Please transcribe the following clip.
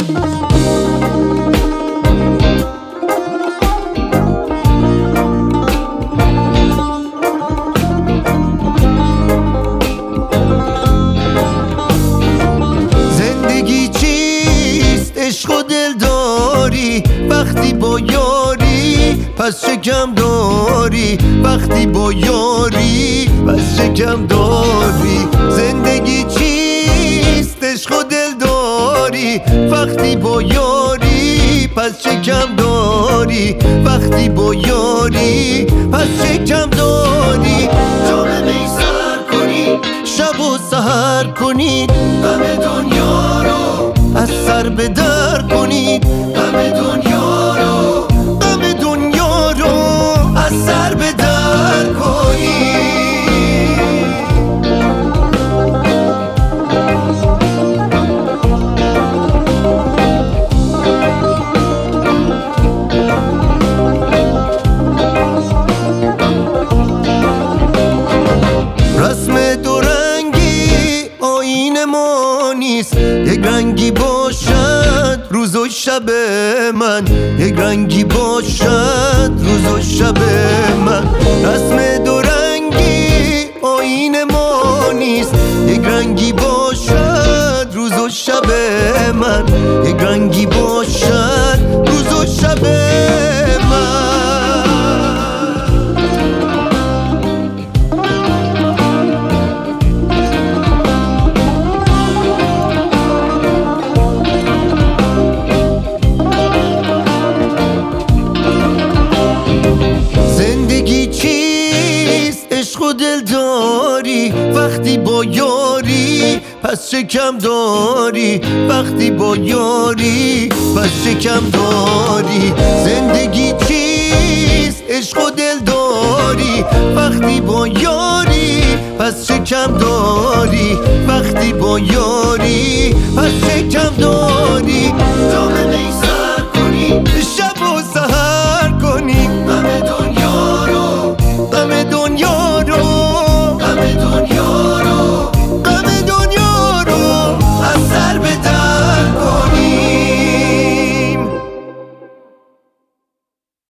زندگی چیست عشق و دلداری؟ وقتی با یاری پس چه کم داری؟ وقتی با یاری پس چه کم داری؟ زندگی چیست عشق و دلداری؟ وقتی با یاری پس چه کم داری؟ وقتی با یاری پس چه کم داری؟ جام می سر کنی، شب و سحر کنید، غم دنیا رو از سر به در کنید، غم دنیا رو، غم دنیا رو از سر به در کنید. رسم دو رنگی آیین ما نیست، یک رنگی باشد روز و شب من، یک رنگی باشد روز و شب من. رسم دو رنگی آیین ما نیست، یک رنگی باشد روز و شب من، یک رنگی باشد روز و شب من. زندگی چیست عشق و دلداری؟ وقتی با یاری پس چه کم داری؟ وقتی با یاری پس چه کم داری؟ زندگی چیست عشق و دلداری؟ وقتی با یاری پس چه کم داری؟ وقتی با یاری پس چه کم داری؟